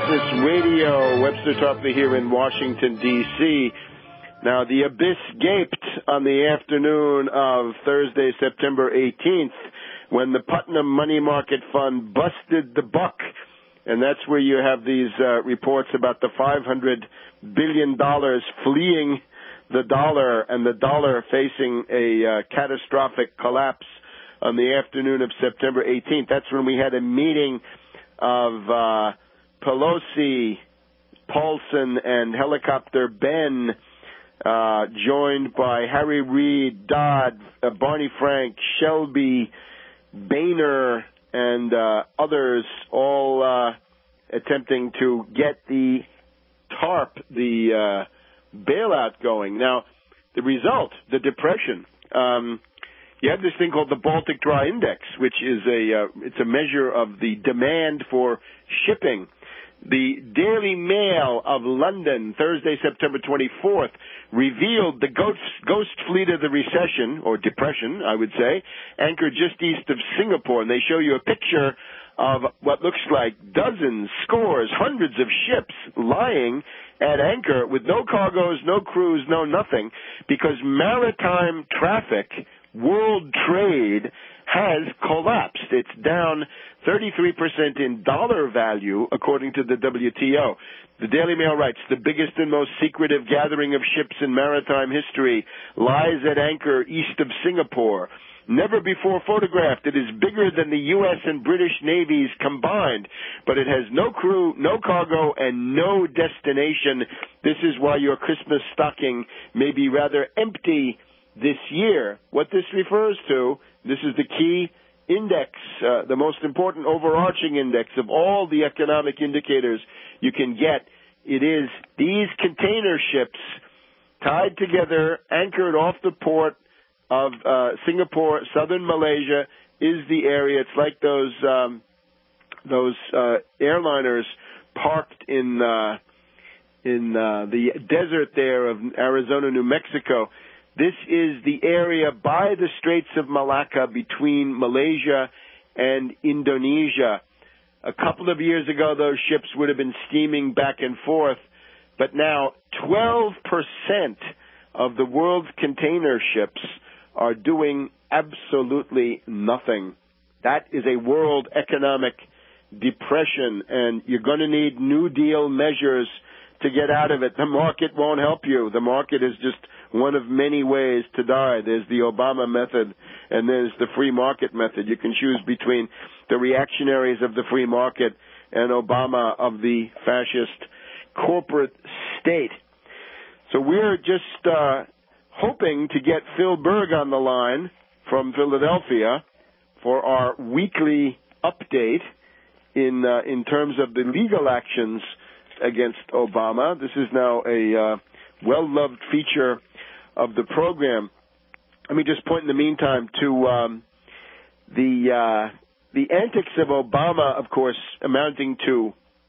Business Radio. Webster Tarpley here in Washington, D.C. Now, the abyss gaped on the afternoon of Thursday, September 18th, when the Putnam Money Market Fund busted the buck. And that's where you have these reports about the $500 billion fleeing the dollar and the dollar facing a catastrophic collapse on the afternoon of September 18th. That's when we had a meeting of Pelosi, Paulson, and Helicopter Ben, joined by Harry Reid, Dodd, Barney Frank, Shelby, Boehner, and others, all attempting to get the TARP, the bailout going. Now, the result, the depression, you have this thing called the Baltic Dry Index, which is it's a measure of the demand for shipping. The Daily Mail of London, Thursday, September 24th, revealed the ghost fleet of the recession, or depression, I would say, anchored just east of Singapore. And they show you a picture of what looks like dozens, scores, hundreds of ships lying at anchor with no cargoes, no crews, no nothing, because maritime traffic, world trade, has collapsed. It's down 33% in dollar value, according to the WTO. The Daily Mail writes, the biggest and most secretive gathering of ships in maritime history lies at anchor east of Singapore. Never before photographed, it is bigger than the U.S. and British navies combined, but it has no crew, no cargo, and no destination. This is why your Christmas stocking may be rather empty this year. What this refers to, this is the key index, the most important overarching index of all the economic indicators you can get. It is these container ships tied together, anchored off the port of Singapore, southern Malaysia is the area. It's like those airliners parked in the desert there of Arizona, New Mexico. This is the area by the Straits of Malacca between Malaysia and Indonesia. A couple of years ago, those ships would have been steaming back and forth, but now 12% of the world's container ships are doing absolutely nothing. That is a world economic depression, and you're going to need New Deal measures to get out of it. The market won't help you. The market is just one of many ways to die. There's the Obama method, and there's the free market method. You can choose between the reactionaries of the free market and Obama of the fascist corporate state. So we're just hoping to get Phil Berg on the line from Philadelphia for our weekly update in terms of the legal actions against Obama. This is now a well-loved feature of the program. Let me just point in the meantime to the antics of Obama, of course, amounting to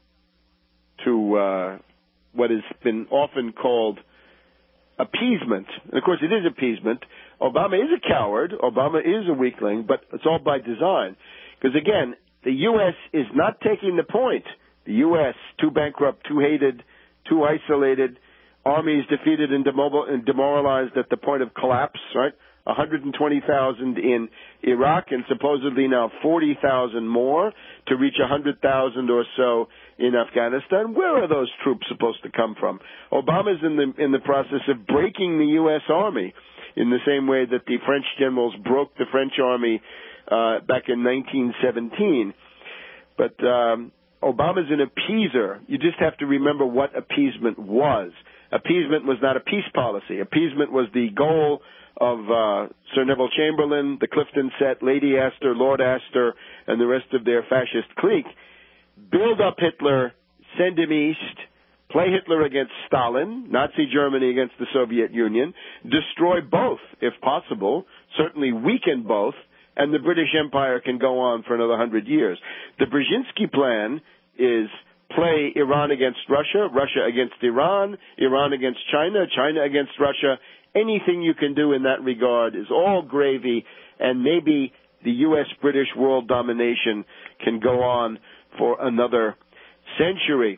what has been often called appeasement. And of course, it is appeasement. Obama is a coward. Obama is a weakling, but it's all by design. Because again, the U.S. is not taking the point. The U.S., too bankrupt, too hated, too isolated, armies defeated and demoralized at the point of collapse, right? 120,000 in Iraq and supposedly now 40,000 more to reach 100,000 or so in Afghanistan. Where are those troops supposed to come from? Obama's in the process of breaking the U.S. Army in the same way that the French generals broke the French Army back in 1917. But Obama's an appeaser. You just have to remember what appeasement was. Appeasement was not a peace policy. Appeasement was the goal of Sir Neville Chamberlain, the Clifton set, Lady Astor, Lord Astor, and the rest of their fascist clique. Build up Hitler, send him east, play Hitler against Stalin, Nazi Germany against the Soviet Union, destroy both, if possible, certainly weaken both, and the British Empire can go on for another 100 years. The Brzezinski plan is play Iran against Russia, Russia against Iran, Iran against China, China against Russia. Anything you can do in that regard is all gravy, and maybe the U.S.-British world domination can go on for another century.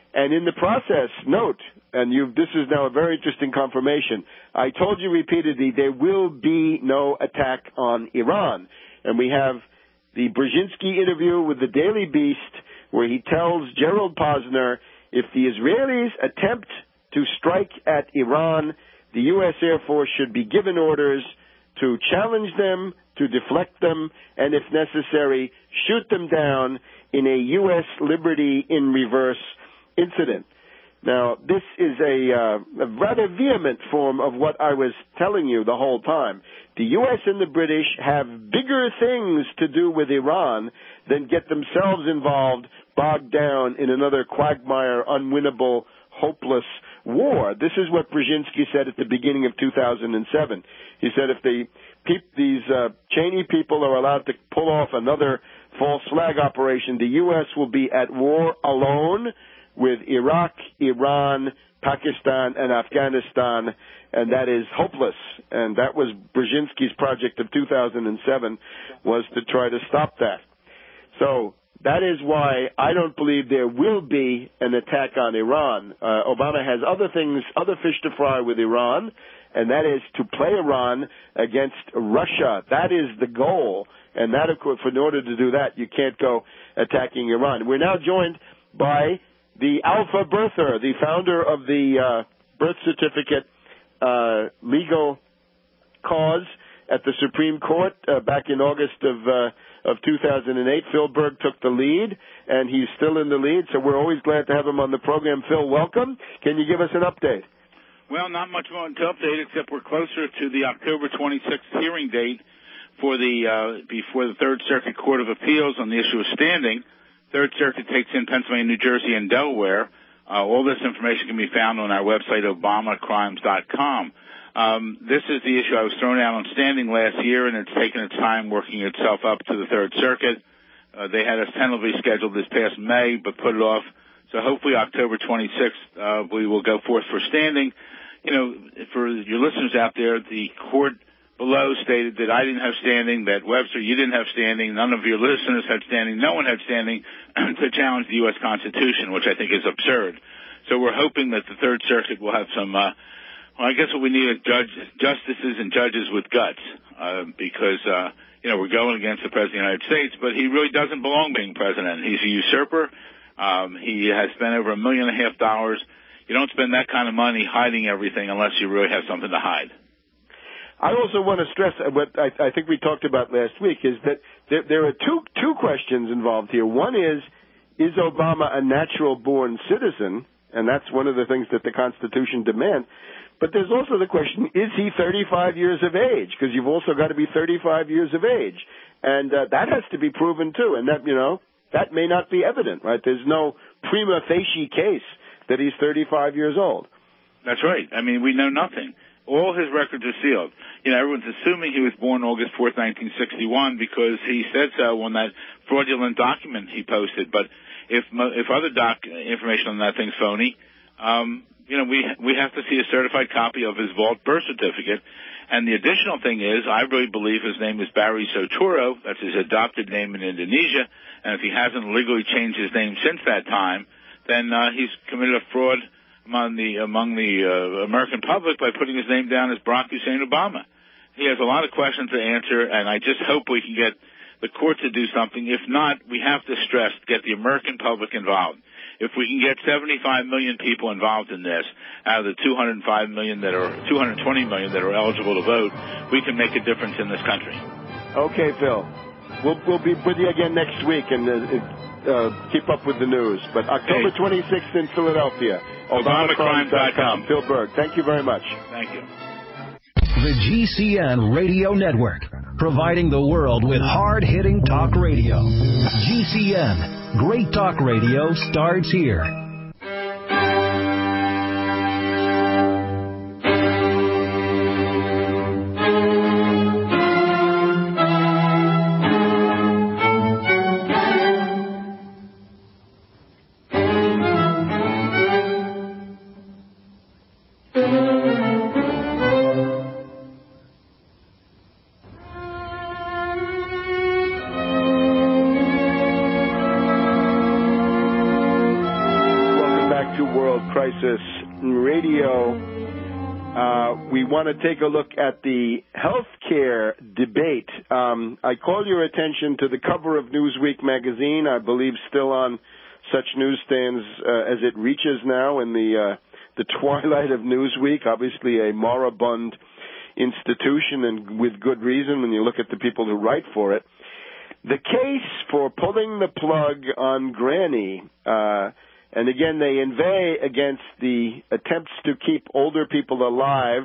And in the process, note, and this is now a very interesting confirmation, I told you repeatedly there will be no attack on Iran. And we have the Brzezinski interview with the Daily Beast where he tells Gerald Posner if the Israelis attempt to strike at Iran, the U.S. Air Force should be given orders to challenge them, to deflect them, and if necessary, shoot them down in a U.S. Liberty in reverse incident. Now, this is a rather vehement form of what I was telling you the whole time. The U.S. and the British have bigger things to do with Iran than get themselves involved, bogged down in another quagmire, unwinnable, hopeless war. This is what Brzezinski said at the beginning of 2007. He said if these Cheney people are allowed to pull off another false flag operation, the U.S. will be at war alone with Iraq, Iran, Pakistan, and Afghanistan, and that is hopeless. And that was Brzezinski's project of 2007, was to try to stop that. So that is why I don't believe there will be an attack on Iran. Obama has other fish to fry with Iran, and that is to play Iran against Russia. That is the goal. And that, of course, in order to do that, you can't go attacking Iran. We're now joined by the Alpha Birther, the founder of the birth certificate legal cause at the Supreme Court back in August of 2008. Phil Berg took the lead, and he's still in the lead, so we're always glad to have him on the program. Phil, welcome. Can you give us an update? Well, not much more to update, except we're closer to the October 26th hearing date for before the Third Circuit Court of Appeals on the issue of standing. Third Circuit takes in Pennsylvania, New Jersey, and Delaware. All this information can be found on our website, obamacrimes.com. This is the issue I was thrown out on standing last year, and it's taken its time working itself up to the Third Circuit. They had us tentatively scheduled this past May, but put it off. So hopefully October 26th, we will go forth for standing. You know, for your listeners out there, the court below stated that I didn't have standing, that Webster, you didn't have standing, none of your listeners had standing, no one had standing to challenge the U.S. Constitution, which I think is absurd. So we're hoping that the Third Circuit will have some, I guess what we need is justices and judges with guts, because, we're going against the President of the United States, but he really doesn't belong being president. He's a usurper. He has spent over $1.5 million. You don't spend that kind of money hiding everything unless you really have something to hide. I also want to stress what I think we talked about last week is that there are two questions involved here. One is Obama a natural-born citizen? And that's one of the things that the Constitution demands. But there's also the question, is he 35 years of age? Because you've also got to be 35 years of age. And that has to be proven, too. And that may not be evident, right? There's no prima facie case that he's 35 years old. That's right. I mean, we know nothing. All his records are sealed. Everyone's assuming he was born August 4th, 1961 because he said so on that fraudulent document he posted. But if other information on that thing's phony, we have to see a certified copy of his vault birth certificate. And the additional thing is, I really believe his name is Barry Soturo. That's his adopted name in Indonesia. And if he hasn't legally changed his name since that time, then he's committed a fraud among the American public by putting his name down as Barack Hussein Obama. He has a lot of questions to answer, and I just hope we can get the court to do something. If not, we have to stress, get the American public involved. If we can get 75 million people involved in this, out of the 220 million that are eligible to vote, we can make a difference in this country. Okay, Phil. We'll be with you again next week and keep up with the news. But October 26th in Philadelphia. ObamaCrimes.com. Phil Berg, thank you very much. Thank you. The GCN Radio Network, providing the world with hard-hitting talk radio. GCN, great talk radio starts here. we want to take a look at the health care debate. I call your attention to the cover of Newsweek magazine, I believe still on such newsstands as it reaches now in the twilight of Newsweek, obviously a moribund institution, and with good reason when you look at the people who write for it. The case for pulling the plug on Granny, and again, they inveigh against the attempts to keep older people alive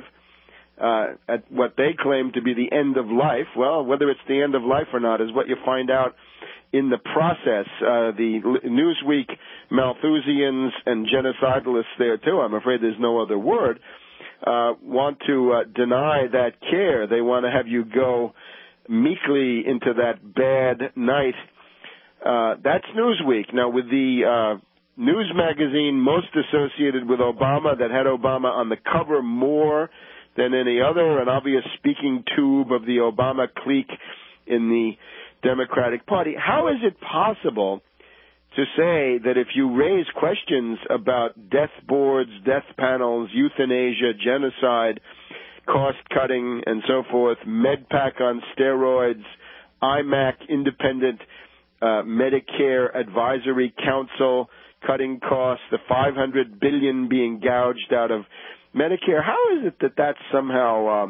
at what they claim to be the end of life. Well, whether it's the end of life or not is what you find out in the process. The Newsweek Malthusians and genocidalists there, too, I'm afraid there's no other word, want to deny that care. They want to have you go meekly into that bad night. That's Newsweek. Now, with the news magazine most associated with Obama, that had Obama on the cover more than any other, an obvious speaking tube of the Obama clique in the Democratic Party. How is it possible to say that if you raise questions about death boards, death panels, euthanasia, genocide, cost-cutting, and so forth, MedPAC on steroids, IMAC, Independent Medicare Advisory Council, cutting costs, the $500 billion being gouged out of Medicare, how is it that that's somehow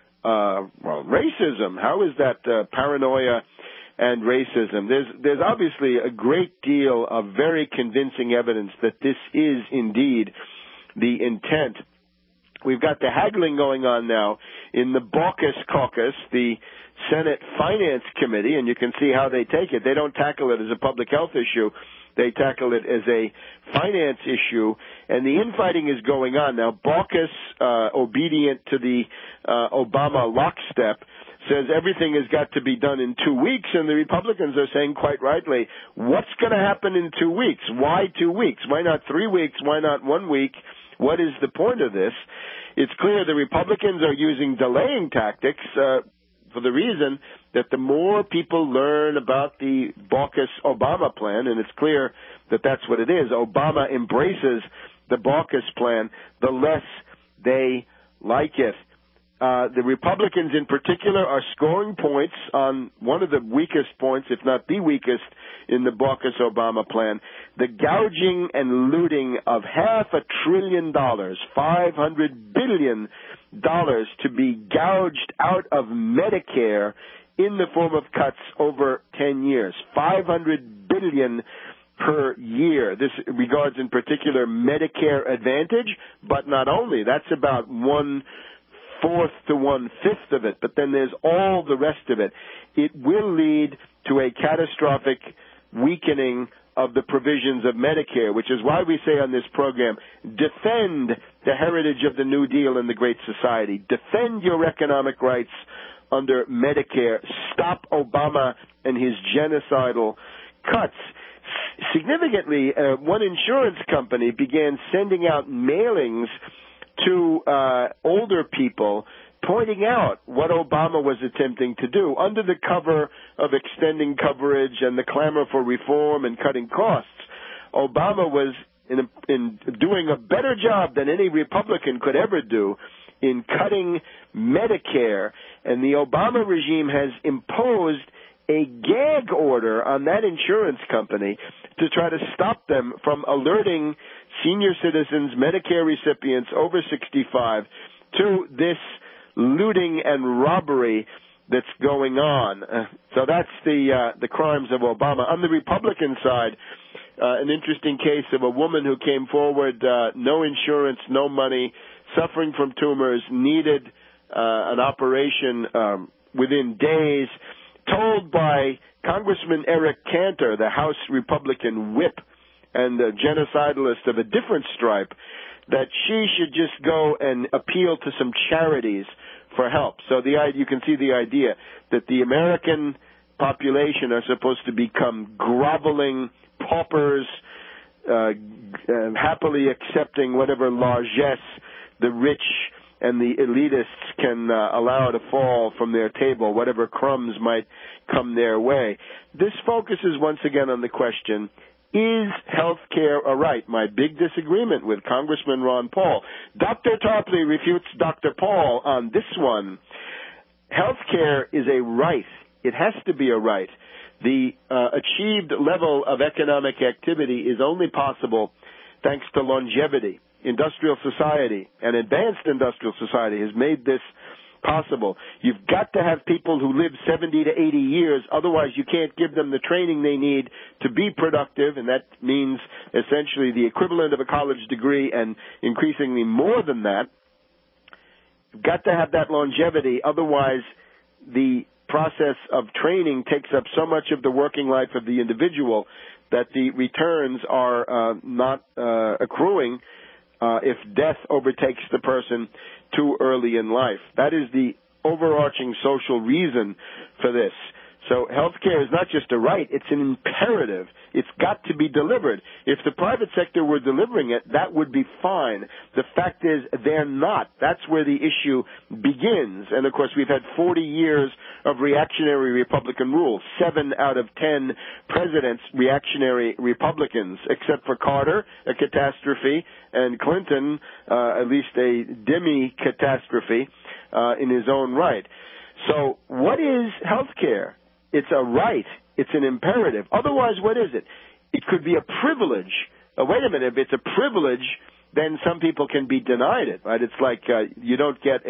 racism? How is that paranoia and racism? There's obviously a great deal of very convincing evidence that this is indeed the intent. We've got the haggling going on now in the Baucus Caucus, the Senate Finance Committee, and you can see how they take it. They don't tackle it as a public health issue. They tackle it as a finance issue, and the infighting is going on. Now, Baucus, obedient to the Obama lockstep, says everything has got to be done in 2 weeks, and the Republicans are saying quite rightly, what's going to happen in 2 weeks? Why 2 weeks? Why not 3 weeks? Why not 1 week? What is the point of this? It's clear the Republicans are using delaying tactics for the reason that the more people learn about the Baucus-Obama plan, and it's clear that that's what it is, Obama embraces the Baucus plan, the less they like it. The Republicans in particular are scoring points on one of the weakest points, if not the weakest, in the Baucus-Obama plan. The gouging and looting of $500 billion, $500 billion to be gouged out of Medicare in the form of cuts over 10 years. $500 billion per year. This regards in particular Medicare Advantage, but not only. That's about 1/4 to 1/5 of it, but then there's all the rest of it. It will lead to a catastrophic weakening of the provisions of Medicare, which is why we say on this program, defend the heritage of the New Deal and the Great Society. Defend your economic rights under Medicare. Stop Obama and his genocidal cuts. Significantly, one insurance company began sending out mailings to older people pointing out what Obama was attempting to do under the cover of extending coverage and the clamor for reform and cutting costs. Obama was in doing a better job than any Republican could ever do in cutting Medicare, and the Obama regime has imposed a gag order on that insurance company to try to stop them from alerting senior citizens, Medicare recipients over 65 to this looting and robbery that's going on. So that's the crimes of Obama. On the Republican side, an interesting case of a woman who came forward, no insurance, no money, suffering from tumors, needed an operation within days, told by Congressman Eric Cantor, the House Republican whip and a genocidalist of a different stripe, that she should just go and appeal to some charities for help. So you can see the idea that the American population are supposed to become groveling paupers, happily accepting whatever largesse the rich and the elitists can allow to fall from their table, whatever crumbs might come their way. This focuses once again on the question, Is health care a right? My big disagreement with Congressman Ron Paul. Dr. Tarpley refutes Dr. Paul on this one. Health care is a right. It has to be a right. The achieved level of economic activity is only possible thanks to longevity. Industrial society and advanced industrial society has made this possible. You've got to have people who live 70 to 80 years, otherwise you can't give them the training they need to be productive, and that means essentially the equivalent of a college degree and increasingly more than that. You've got to have that longevity, otherwise the process of training takes up so much of the working life of the individual that the returns are not accruing if death overtakes the person too early in life. That is the overarching social reason for this. So health care is not just a right, it's an imperative. It's got to be delivered. If the private sector were delivering it, that would be fine. The fact is, they're not. That's where the issue begins. And, of course, we've had 40 years of reactionary Republican rule. 7 out of 10 presidents, reactionary Republicans, except for Carter, a catastrophe, and Clinton, at least a demi-catastrophe in his own right. So what is health care? It's a right. It's an imperative. Otherwise, what is it? It could be a privilege. Wait a minute. If it's a privilege, then some people can be denied it, right? It's like you don't get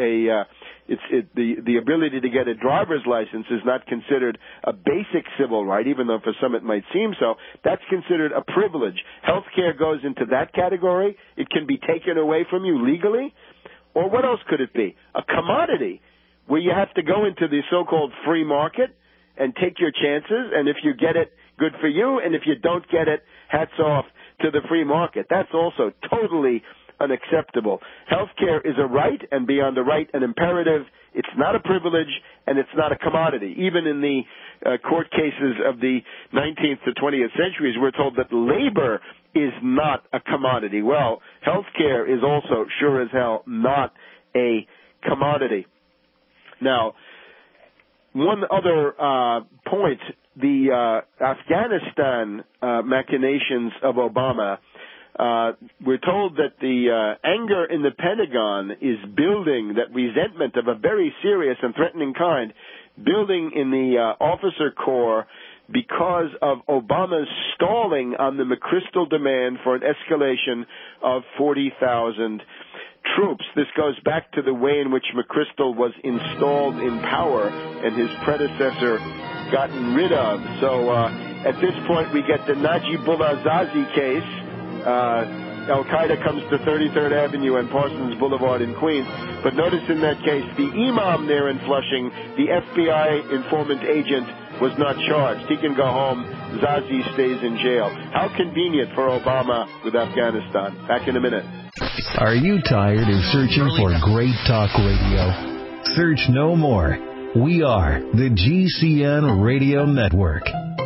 the ability to get a driver's license is not considered a basic civil right, even though for some it might seem so. That's considered a privilege. Health care goes into that category. It can be taken away from you legally. Or what else could it be? A commodity where you have to go into the so-called free market and take your chances, and if you get it, good for you, and if you don't get it, hats off to the free market. That's also totally unacceptable. Healthcare is a right, and beyond a right, an imperative. It's not a privilege, and it's not a commodity. Even in the court cases of the 19th to 20th centuries, we're told that labor is not a commodity. Well, healthcare is also, sure as hell, not a commodity. Now, one other point, the Afghanistan machinations of Obama, we're told that the anger in the Pentagon is building, that resentment of a very serious and threatening kind, building in the officer corps because of Obama's stalling on the McChrystal demand for an escalation of 40,000 troops. This goes back to the way in which McChrystal was installed in power and his predecessor gotten rid of. So at this point we get the Najibullah Zazi case. Al-Qaeda comes to 33rd Avenue and Parsons Boulevard in Queens. But notice in that case, the imam there in Flushing, the FBI informant agent, was not charged. He can go home. Zazi stays in jail. How convenient for Obama with Afghanistan. Back in a minute. Are you tired of searching for great talk radio? Search no more. We are the GCN Radio Network.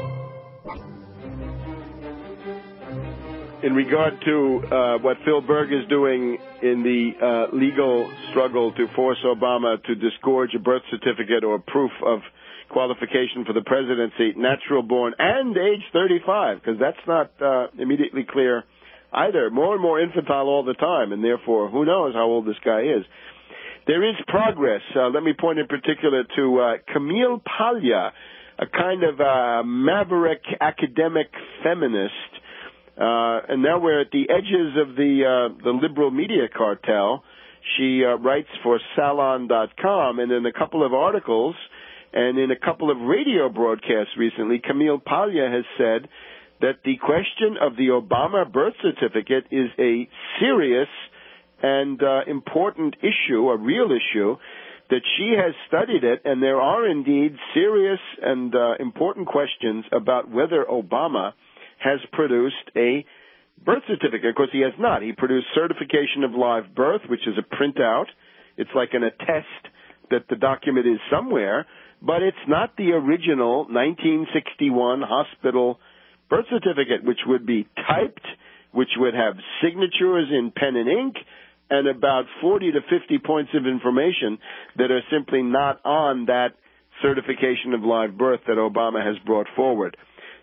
In regard to what Phil Berg is doing in the legal struggle to force Obama to disgorge a birth certificate or proof of qualification for the presidency, natural born and age 35, because that's not immediately clear either. More and more infantile all the time, and therefore who knows how old this guy is. There is progress. Let me point in particular to Camille Paglia, a kind of maverick academic feminist. And now we're at the edges of the liberal media cartel. She writes for Salon.com, and in a couple of articles and in a couple of radio broadcasts recently, Camille Paglia has said that the question of the Obama birth certificate is a serious and important issue, a real issue, that she has studied it, and there are indeed serious and important questions about whether Obama has produced a birth certificate. Of course, he has not. He produced certification of live birth, which is a printout. It's like an attest that the document is somewhere, but it's not the original 1961 hospital birth certificate, which would be typed, which would have signatures in pen and ink, and about 40 to 50 points of information that are simply not on that certification of live birth that Obama has brought forward.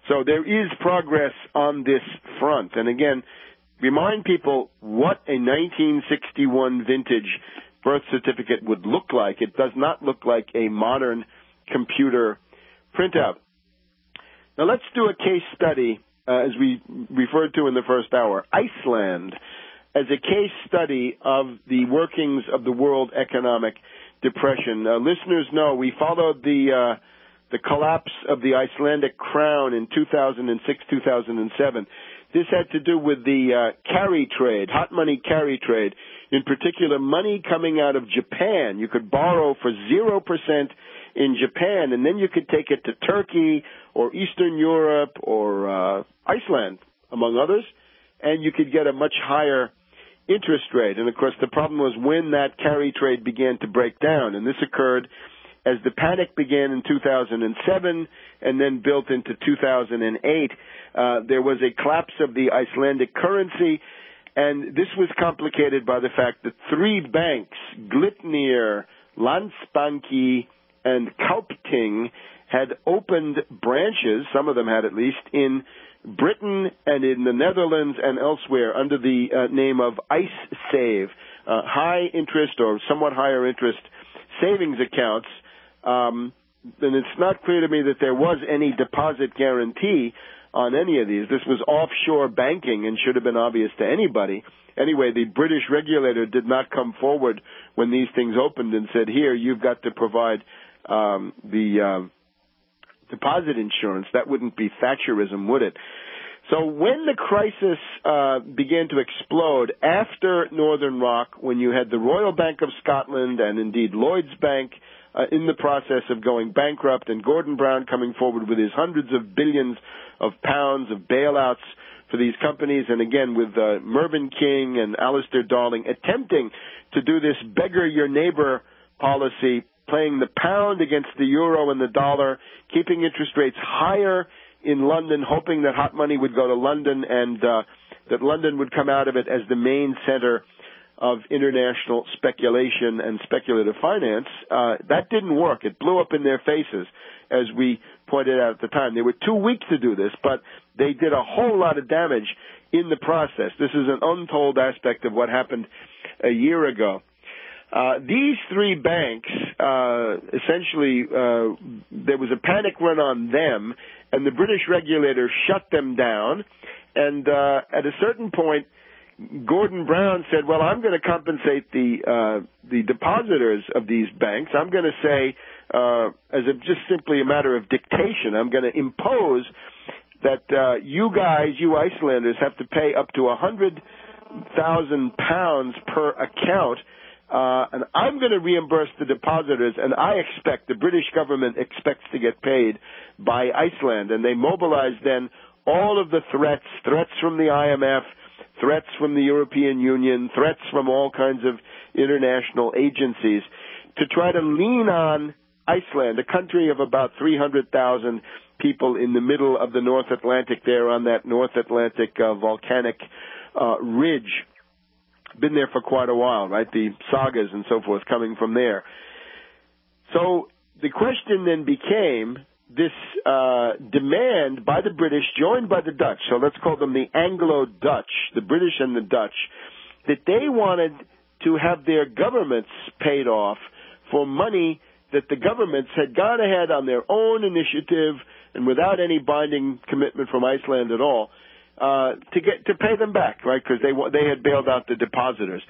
So there is progress on this front. And again, remind people what a 1961 vintage birth certificate would look like. It does not look like a modern computer printout. Now let's do a case study, as we referred to in the first hour, Iceland, as a case study of the workings of the world economic depression. Listeners know we followed the collapse of the Icelandic crown in 2006-2007. This had to do with the carry trade, hot money carry trade, in particular money coming out of Japan. You could borrow for 0% in Japan, and then you could take it to Turkey or Eastern Europe or Iceland, among others, and you could get a much higher interest rate. And, of course, the problem was when that carry trade began to break down, and this occurred as the panic began in 2007 and then built into 2008. There was a collapse of the Icelandic currency, and this was complicated by the fact that three banks, Glitnir, Landsbanki, and Kaupting, had opened branches, some of them had at least, in Britain and in the Netherlands and elsewhere under the name of IceSave, high interest or somewhat higher interest savings accounts. And it's not clear to me that there was any deposit guarantee on any of these. This was offshore banking and should have been obvious to anybody. Anyway, the British regulator did not come forward when these things opened and said, here, you've got to provide the deposit insurance. That wouldn't be Thatcherism, would it? So when the crisis began to explode after Northern Rock, when you had the Royal Bank of Scotland and indeed Lloyds Bank in the process of going bankrupt, and Gordon Brown coming forward with his hundreds of billions of pounds of bailouts for these companies, and again with Mervyn King and Alistair Darling attempting to do this beggar your neighbor policy, playing the pound against the euro and the dollar, keeping interest rates higher in London, hoping that hot money would go to London and that London would come out of it as the main center of international speculation and speculative finance. That didn't work. It blew up in their faces, as we pointed out at the time. They were too weak to do this, but they did a whole lot of damage in the process. This is an untold aspect of what happened a year ago. These three banks, essentially, there was a panic run on them, and the British regulator shut them down. And at a certain point, Gordon Brown said, well, I'm going to compensate the depositors of these banks. I'm going to say, as just simply a matter of dictation, I'm going to impose that you guys, you Icelanders, have to pay up to £100,000 per account, and I'm going to reimburse the depositors, and I expect, the British government expects to get paid by Iceland. And they mobilized then all of the threats from the IMF, threats from the European Union, threats from all kinds of international agencies to try to lean on Iceland, a country of about 300,000 people in the middle of the North Atlantic there on that North Atlantic volcanic ridge. Been there for quite a while, right? The sagas and so forth coming from there. So the question then became this demand by the British, joined by the Dutch, so let's call them the Anglo-Dutch, the British and the Dutch, that they wanted to have their governments paid off for money that the governments had gone ahead on their own initiative and without any binding commitment from Iceland at all, to pay them back, right? Because they had bailed out the depositors.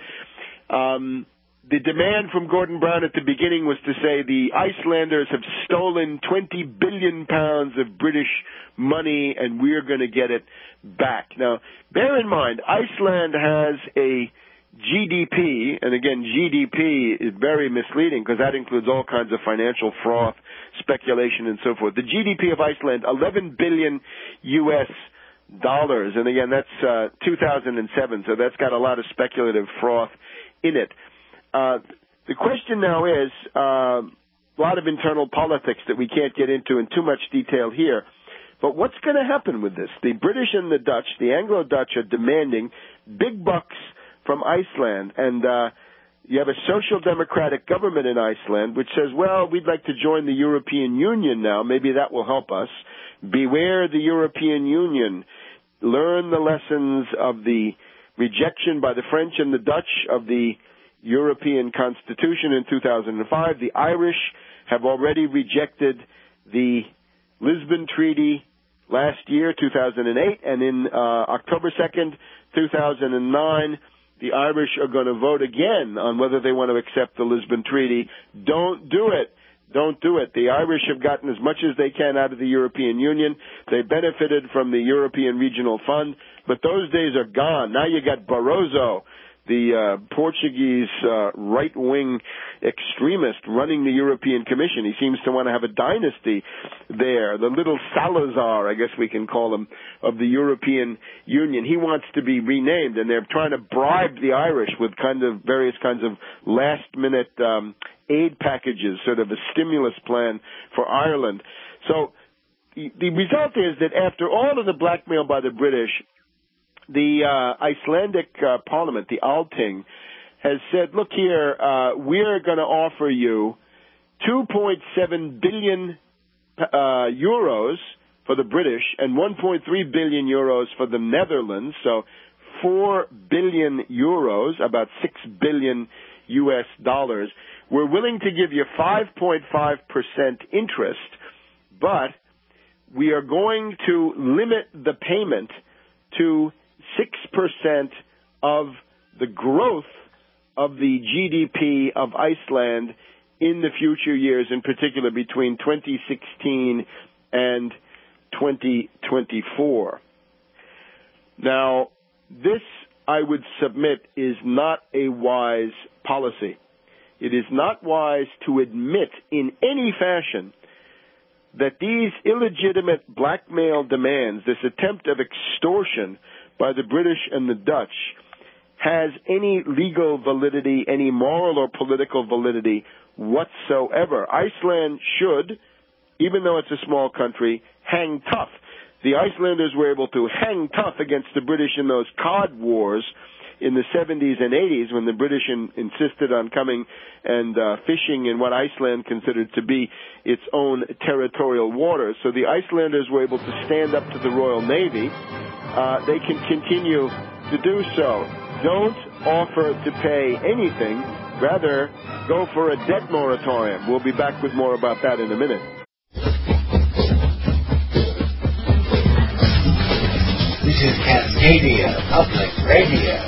The demand from Gordon Brown at the beginning was to say the Icelanders have stolen 20 billion pounds of British money and we're going to get it back. Now, bear in mind, Iceland has a GDP, and again, GDP is very misleading because that includes all kinds of financial froth, speculation, and so forth. The GDP of Iceland, $11 billion US dollars, and again, that's 2007, so that's got a lot of speculative froth in it. The question now is a lot of internal politics that we can't get into in too much detail here, but what's going to happen with this? The British and the Dutch, the Anglo-Dutch, are demanding big bucks from Iceland, and You have a social democratic government in Iceland which says, well, we'd like to join the European Union now. Maybe that will help us. Beware the European Union. Learn the lessons of the rejection by the French and the Dutch of the European Constitution in 2005. The Irish have already rejected the Lisbon Treaty last year, 2008, and in October 2nd, 2009, the Irish are going to vote again on whether they want to accept the Lisbon Treaty. Don't do it. Don't do it. The Irish have gotten as much as they can out of the European Union. They benefited from the European Regional Fund, but those days are gone. Now you got Barroso, the Portuguese right-wing extremist running the European Commission. He seems to want to have a dynasty there, the little Salazar, I guess we can call him, of the European Union. He wants to be renamed, and they're trying to bribe the Irish with various kinds of last-minute aid packages, sort of a stimulus plan for Ireland. So the result is that after all of the blackmail by the British, the Icelandic parliament, the Althing, has said, look here, we're going to offer you 2.7 billion euros for the British and 1.3 billion euros for the Netherlands, so 4 billion euros, about $6 billion US dollars. We're willing to give you 5.5% interest, but we are going to limit the payment to 6% of the growth of the GDP of Iceland in the future years, in particular between 2016 and 2024. Now, this, I would submit, is not a wise policy. It is not wise to admit in any fashion that these illegitimate blackmail demands, this attempt of extortion by the British and the Dutch, has any legal validity, any moral or political validity whatsoever. Iceland should, even though it's a small country, hang tough. The Icelanders were able to hang tough against the British in those cod wars in the 70s and 80s when the British insisted on coming and fishing in what Iceland considered to be its own territorial waters. So the Icelanders were able to stand up to the Royal Navy. They can continue to do so. Don't offer to pay anything. Rather, go for a debt moratorium. We'll be back with more about that in a minute. This is Cascadia Public Radio.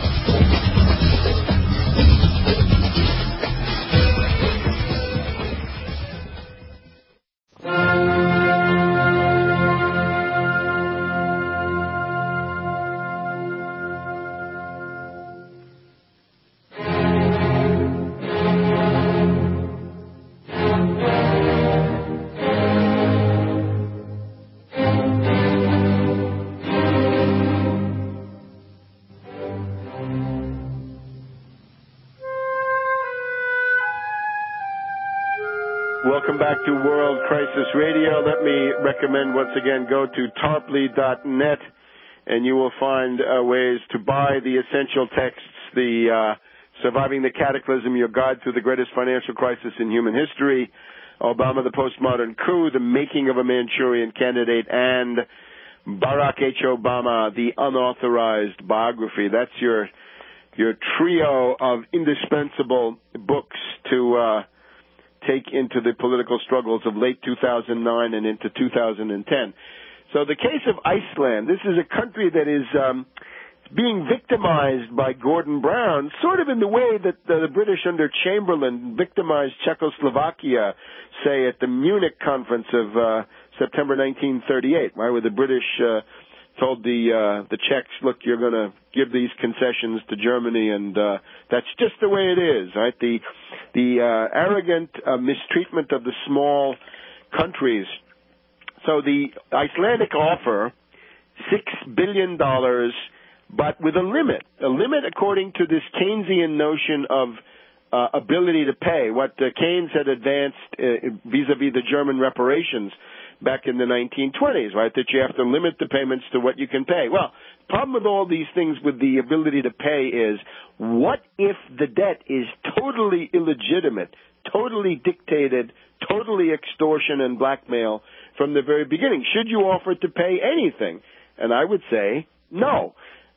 Welcome back to World Crisis Radio. Let me recommend once again, go to tarpley.net and you will find ways to buy the essential texts, the Surviving the Cataclysm, Your Guide Through the Greatest Financial Crisis in Human History, Obama the Postmodern Coup, The Making of a Manchurian Candidate, and Barack H. Obama, The Unauthorized Biography. That's your trio of indispensable books to take into the political struggles of late 2009 and into 2010. So the case of Iceland, this is a country that is being victimized by Gordon Brown, sort of in the way that the British under Chamberlain victimized Czechoslovakia, say, at the Munich conference of September 1938, right, where the British told the Czechs, look, you're going to give these concessions to Germany, and that's just the way it is, right? The arrogant mistreatment of the small countries. So the Icelandic offer, $6 billion, but with a limit according to this Keynesian notion of ability to pay, what Keynes had advanced vis-a-vis the German reparations back in the 1920s, right, that you have to limit the payments to what you can pay. Well, the problem with all these things with the ability to pay is, what if the debt is totally illegitimate, totally dictated, totally extortion and blackmail from the very beginning? Should you offer to pay anything? And I would say no.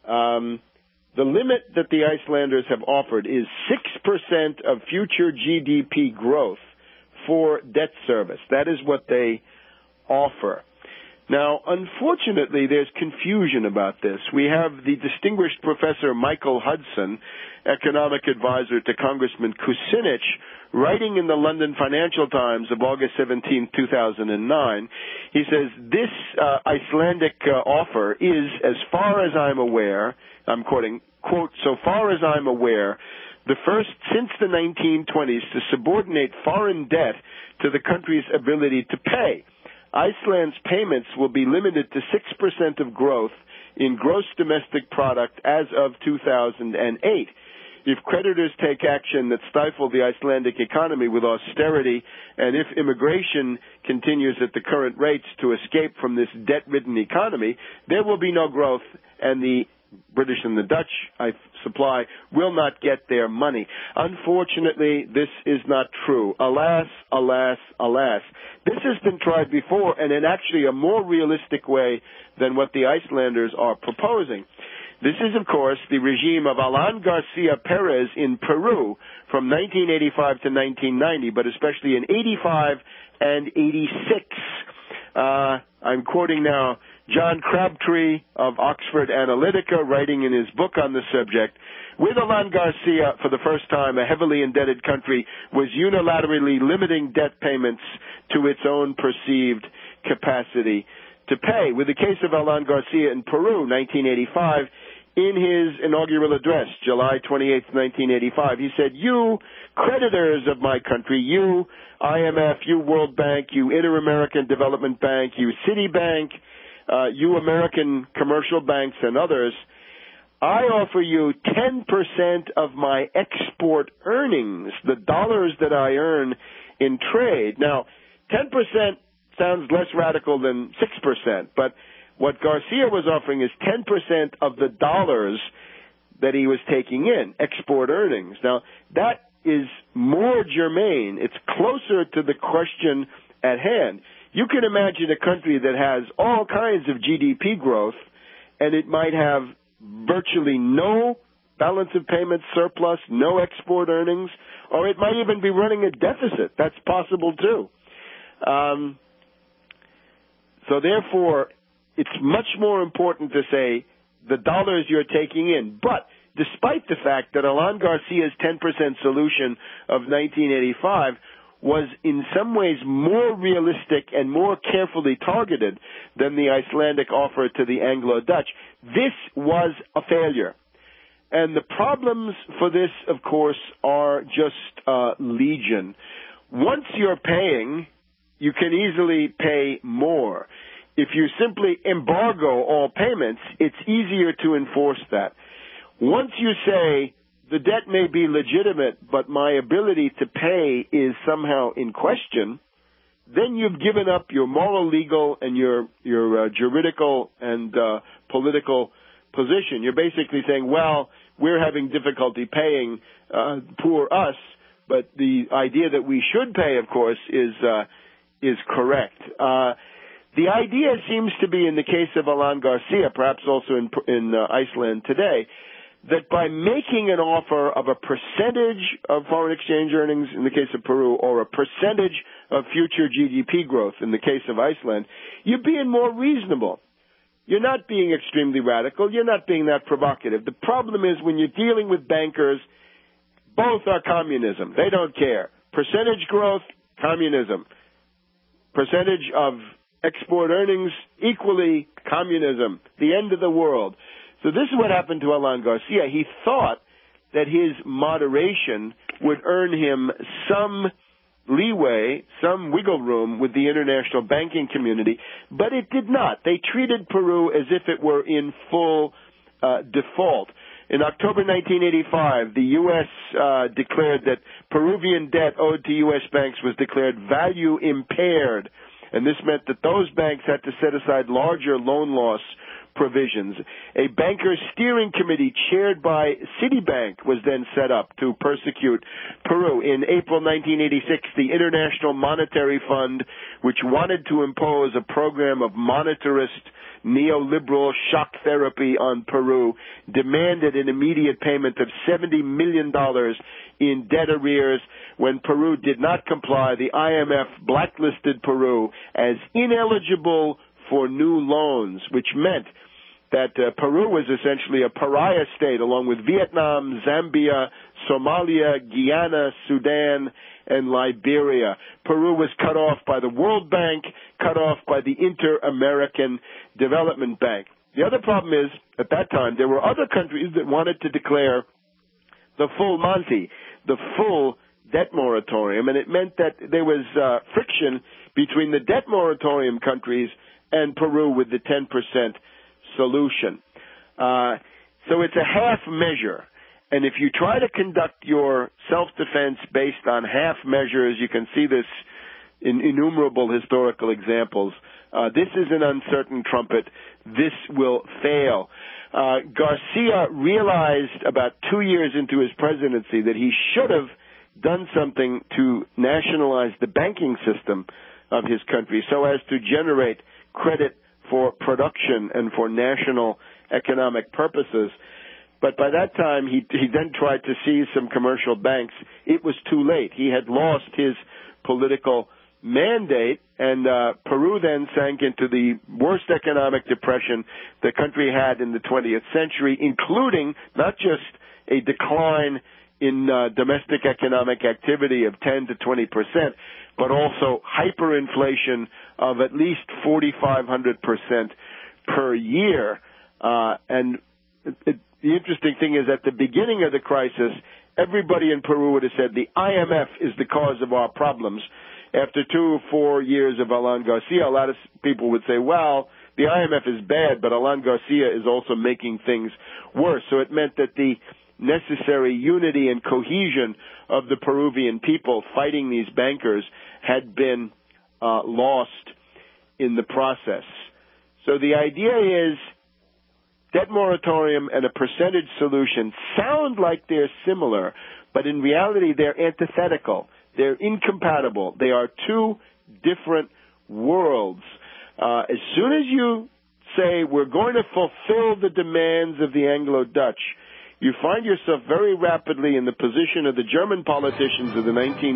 The limit that the Icelanders have offered is 6% of future GDP growth for debt service. That is what they offer. Now, unfortunately, there's confusion about this. We have the distinguished Professor Michael Hudson, economic advisor to Congressman Kucinich, writing in the London Financial Times of August 17, 2009. He says, this Icelandic offer is, as far as I'm aware, I'm quoting, quote, so far as I'm aware, the first since the 1920s to subordinate foreign debt to the country's ability to pay. Iceland's payments will be limited to 6% of growth in gross domestic product as of 2008. If creditors take action that stifle the Icelandic economy with austerity, and if immigration continues at the current rates to escape from this debt-ridden economy, there will be no growth, and the British and the Dutch, I supply, will not get their money. Unfortunately, this is not true. Alas, alas, alas. This has been tried before, and in actually a more realistic way than what the Icelanders are proposing. This is, of course, the regime of Alan Garcia Perez in Peru from 1985 to 1990, but especially in 85 and 86. I'm quoting now John Crabtree of Oxford Analytica, writing in his book on the subject. With Alan Garcia, for the first time, a heavily indebted country was unilaterally limiting debt payments to its own perceived capacity to pay. With the case of Alan Garcia in Peru, 1985, in his inaugural address, July 28, 1985, he said, you creditors of my country, you IMF, you World Bank, you Inter-American Development Bank, you Citibank, you American commercial banks and others, I offer you 10% of my export earnings, the dollars that I earn in trade. Now, 10% sounds less radical than 6%, but what Garcia was offering is 10% of the dollars that he was taking in, export earnings. Now, that is more germane. It's closer to the question at hand. You can imagine a country that has all kinds of GDP growth, and it might have virtually no balance of payments surplus, no export earnings, or it might even be running a deficit. That's possible too. So therefore, it's much more important to say the dollars you're taking in. But despite the fact that Alan Garcia's 10% solution of 1985 was in some ways more realistic and more carefully targeted than the Icelandic offer to the Anglo-Dutch, this was a failure. And the problems for this, of course, are just legion. Once you're paying, you can easily pay more. If you simply embargo all payments, it's easier to enforce that. Once you say, the debt may be legitimate, but my ability to pay is somehow in question, then you've given up your moral, legal, and your juridical and political position. You're basically saying, well, we're having difficulty paying, poor us, but the idea that we should pay, of course, is correct. The idea seems to be, in the case of Alan Garcia, perhaps also in Iceland today, that by making an offer of a percentage of foreign exchange earnings in the case of Peru, or a percentage of future GDP growth in the case of Iceland, you're being more reasonable. You're not being extremely radical. You're not being that provocative. The problem is when you're dealing with bankers, both are communism. They don't care. Percentage growth, communism. Percentage of export earnings, equally communism. The end of the world. So this is what happened to Alan Garcia. He thought that his moderation would earn him some leeway, some wiggle room with the international banking community, but it did not. They treated Peru as if it were in full default. In October 1985, the U.S. declared that Peruvian debt owed to U.S. banks was declared value impaired, and this meant that those banks had to set aside larger loan loss provisions. A bankers' steering committee chaired by Citibank was then set up to persecute Peru. In April 1986, the International Monetary Fund, which wanted to impose a program of monetarist neoliberal shock therapy on Peru, demanded an immediate payment of $70 million in debt arrears. When Peru did not comply, the IMF blacklisted Peru as ineligible for new loans, which meant that Peru was essentially a pariah state, along with Vietnam, Zambia, Somalia, Guyana, Sudan, and Liberia. Peru was cut off by the World Bank, cut off by the Inter-American Development Bank. The other problem is, at that time, there were other countries that wanted to declare the full Monty, the full debt moratorium, and it meant that there was friction between the debt moratorium countries and Peru with the 10% solution. So it's a half measure. And if you try to conduct your self-defense based on half measures, you can see this in innumerable historical examples. This is an uncertain trumpet. This will fail. Garcia realized about 2 years into his presidency that he should have done something to nationalize the banking system of his country so as to generate credit for production and for national economic purposes. But by that time, he then tried to seize some commercial banks. It was too late. He had lost his political mandate, and Peru then sank into the worst economic depression the country had in the 20th century, including not just a decline in domestic economic activity of 10 to 20%, but also hyperinflation of at least 4,500% per year. And the interesting thing is, at the beginning of the crisis, everybody in Peru would have said the IMF is the cause of our problems. After 2 or 4 years of Alan Garcia, a lot of people would say, well, the IMF is bad, but Alan Garcia is also making things worse. So it meant that the necessary unity and cohesion of the Peruvian people fighting these bankers had been lost in the process. So the idea is, debt moratorium and a percentage solution sound like they're similar, but in reality they're antithetical. They're incompatible. They are two different worlds. As soon as you say we're going to fulfill the demands of the Anglo-Dutch, you find yourself very rapidly in the position of the German politicians of the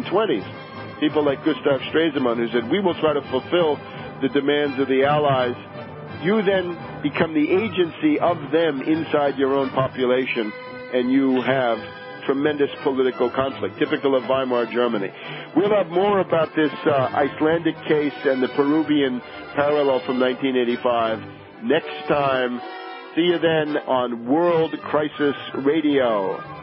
1920s. People like Gustav Stresemann, who said, we will try to fulfill the demands of the Allies. You then become the agency of them inside your own population, and you have tremendous political conflict, typical of Weimar Germany. We'll have more about this Icelandic case and the Peruvian parallel from 1985 next time. See you then on World Crisis Radio.